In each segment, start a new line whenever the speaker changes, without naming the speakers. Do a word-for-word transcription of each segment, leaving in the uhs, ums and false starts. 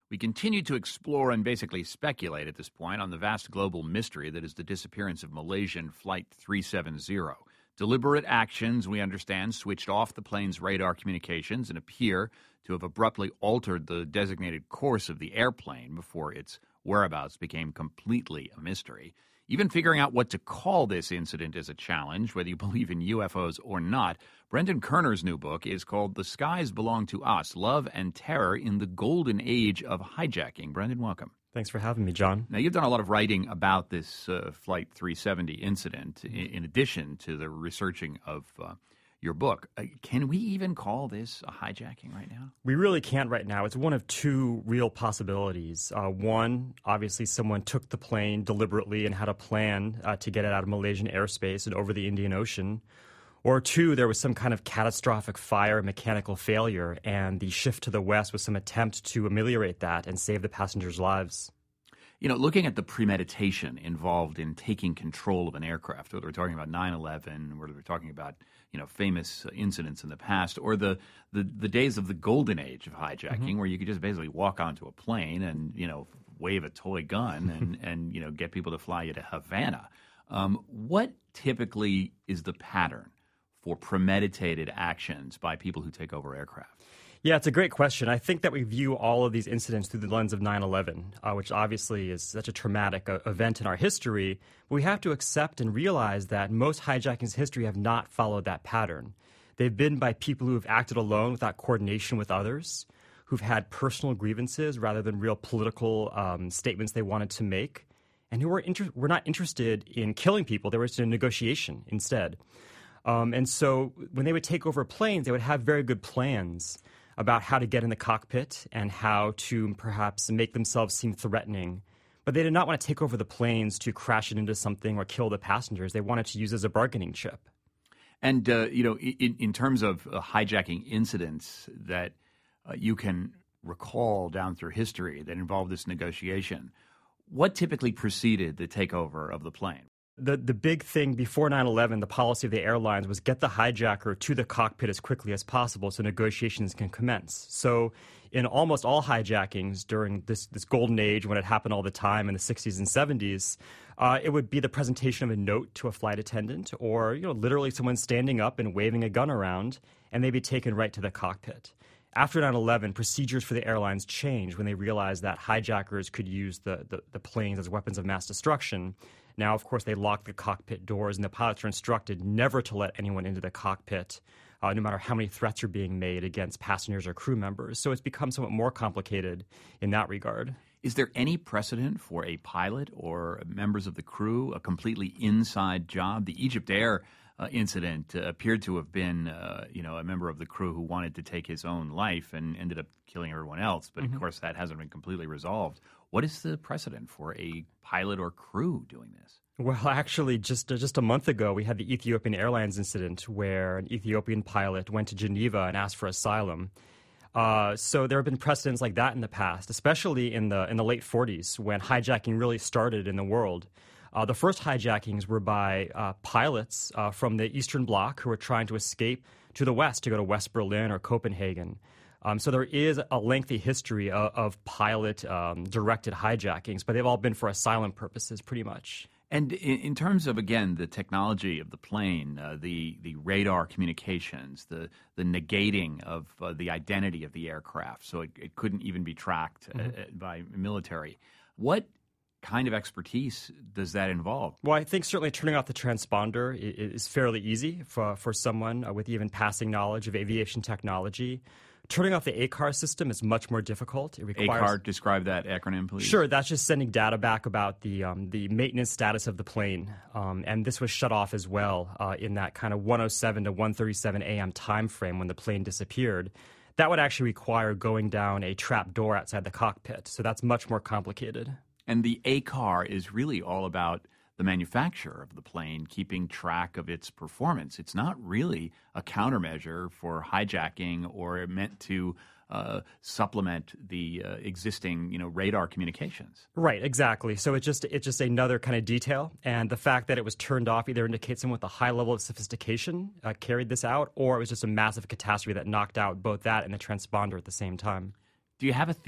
We continue to explore and basically speculate at this point on the vast global mystery that is the disappearance of Malaysian Flight three seventy. Deliberate actions, we understand, switched off the plane's radar communications and appear to have abruptly altered the designated course of the airplane before its whereabouts became completely a mystery. Even figuring out what to call this incident is a challenge, whether you believe in U F Os or not. Brendan Kerner's new book is called The Skies Belong to Us, Love and Terror in the Golden Age of Hijacking. Brendan, welcome.
Thanks for having me, John.
Now, you've done a lot of writing about this uh, Flight three seventy incident, in, in addition to the researching of uh, your book. Uh, can we even call this a hijacking right now?
We really can't right now. It's one of two real possibilities. Uh, one, obviously someone took the plane deliberately and had a plan uh, to get it out of Malaysian airspace and over the Indian Ocean. Or two, there was some kind of catastrophic fire, mechanical failure, and the shift to the west was some attempt to ameliorate that and save the passengers' lives.
You know, looking at the premeditation involved in taking control of an aircraft, whether we're talking about nine eleven, whether we're talking about, you know, famous incidents in the past, or the, the, the days of the golden age of hijacking, mm-hmm. where you could just basically walk onto a plane and, you know, wave a toy gun and, and you know, get people to fly you to Havana. Um, what typically is the pattern for premeditated actions by people who take over aircraft?
Yeah, it's a great question. I think that we view all of these incidents through the lens of nine eleven, uh, which obviously is such a traumatic uh, event in our history. But we have to accept and realize that most hijackings in history have not followed that pattern. They've been by people who have acted alone without coordination with others, who've had personal grievances rather than real political um, statements they wanted to make, and who were, inter- were not interested in killing people. They were interested in negotiation instead. Um, and so when they would take over planes, they would have very good plans about how to get in the cockpit and how to perhaps make themselves seem threatening. But they did not want to take over the planes to crash it into something or kill the passengers. They wanted to use it as a bargaining chip.
And, uh, you know, in, in terms of uh, hijacking incidents that uh, you can recall down through history that involved this negotiation, what typically preceded the takeover of the plane?
The the big thing before nine eleven, the policy of the airlines was get the hijacker to the cockpit as quickly as possible so negotiations can commence. So in almost all hijackings during this, this golden age when it happened all the time in the sixties and seventies, uh, it would be the presentation of a note to a flight attendant or, you know, literally someone standing up and waving a gun around, and they'd be taken right to the cockpit. After nine eleven, procedures for the airlines changed when they realized that hijackers could use the, the, the planes as weapons of mass destruction. Now, of course, they lock the cockpit doors, and the pilots are instructed never to let anyone into the cockpit, uh, no matter how many threats are being made against passengers or crew members. So it's become somewhat more complicated in that regard.
Is there any precedent for a pilot or members of the crew, a completely inside job? The Egypt Air uh, incident uh, appeared to have been, uh, you know, a member of the crew who wanted to take his own life and ended up killing everyone else. But, mm-hmm. of course, that hasn't been completely resolved. What is the precedent for a pilot or crew doing this?
Well, actually, just uh, just a month ago, we had the Ethiopian Airlines incident where an Ethiopian pilot went to Geneva and asked for asylum. Uh, so there have been precedents like that in the past, especially in the in the late forties when hijacking really started in the world. Uh, the first hijackings were by uh, pilots uh, from the Eastern Bloc who were trying to escape to the West, to go to West Berlin or Copenhagen. Um, so there is a lengthy history of, of pilot-directed um, hijackings, but they've all been for asylum purposes pretty much.
And in, in terms of, again, the technology of the plane, uh, the the radar communications, the the negating of uh, the identity of the aircraft, so it, it couldn't even be tracked mm-hmm. uh, by military. What kind of expertise does that involve?
Well, I think certainly turning off the transponder is fairly easy for, for someone with even passing knowledge of aviation technology. Turning off the A C A R system is much more difficult. It requires
A C A R, describe that acronym, please.
Sure, that's just sending data back about the um, the maintenance status of the plane, um, and this was shut off as well uh, in that kind of one oh seven to one thirty-seven a.m. time frame when the plane disappeared. That would actually require going down a trap door outside the cockpit, so that's much more complicated.
And the A C A R is really all about the manufacturer of the plane keeping track of its performance. It's not really a countermeasure for hijacking or meant to uh, supplement the uh, existing, you know, radar communications.
Right, exactly. So it's just it's just another kind of detail, and the fact that it was turned off either indicates someone with a high level of sophistication uh, carried this out, or it was just a massive catastrophe that knocked out both that and the transponder at the same time.
Do you have a theory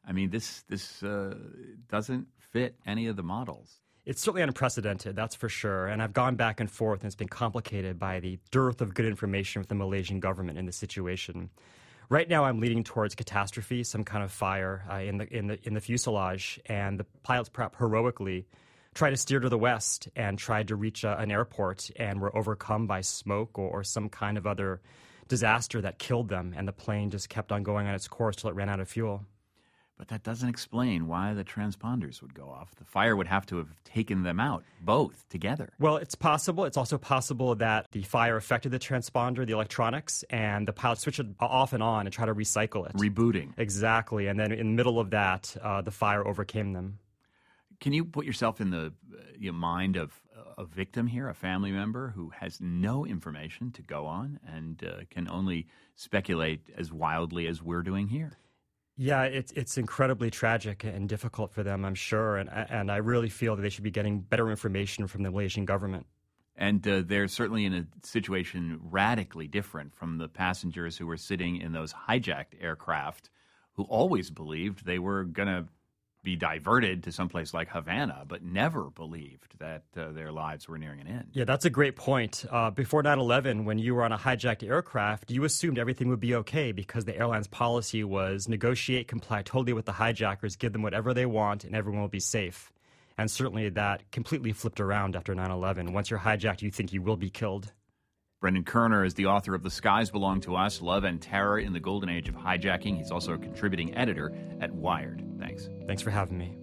I mean, this this uh, doesn't fit any of the models.
It's certainly unprecedented, that's for sure. And I've gone back and forth, and it's been complicated by the dearth of good information from the Malaysian government in this situation. Right now, I'm leaning towards catastrophe, some kind of fire uh, in the in the in the fuselage, and the pilots, perhaps heroically, tried to steer to the west and tried to reach a, an airport, and were overcome by smoke or, or some kind of other disaster that killed them, and the plane just kept on going on its course till it ran out of fuel.
But that doesn't explain why the transponders would go off. The fire would have to have taken them out, both together.
Well, it's possible. It's also possible that the fire affected the transponder, the electronics, and the pilot switched it off and on and tried to recycle it.
Rebooting.
Exactly. And then in the middle of that, uh, the fire overcame them.
Can you put yourself in the uh, your mind of a victim here, a family member who has no information to go on and uh, can only speculate as wildly as we're doing here?
Yeah, it's it's incredibly tragic and difficult for them, I'm sure, and and I really feel that they should be getting better information from the Malaysian government.
And uh, they're certainly in a situation radically different from the passengers who were sitting in those hijacked aircraft who always believed they were going to be diverted to someplace like Havana, but never believed that uh, their lives were nearing an end.
Yeah, that's a great point. Uh, before nine eleven, when you were on a hijacked aircraft, you assumed everything would be okay because the airline's policy was negotiate, comply totally with the hijackers, give them whatever they want, and everyone will be safe. And certainly that completely flipped around after nine eleven. Once you're hijacked, you think you will be killed.
Brendan Kerner is the author of The Skies Belong to Us, Love and Terror in the Golden Age of Hijacking. He's also a contributing editor at Wired. Thanks.
Thanks for having me.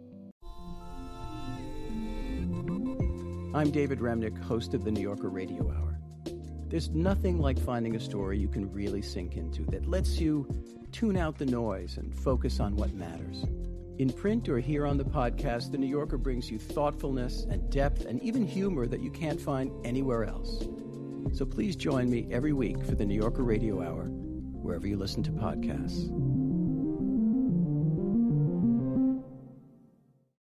I'm David Remnick, host of the New Yorker Radio Hour. There's nothing like finding a story you can really sink into that lets you tune out the noise and focus on what matters. In print or here on the podcast, the New Yorker brings you thoughtfulness and depth and even humor that you can't find anywhere else. So please join me every week for the New Yorker Radio Hour, wherever you listen to podcasts.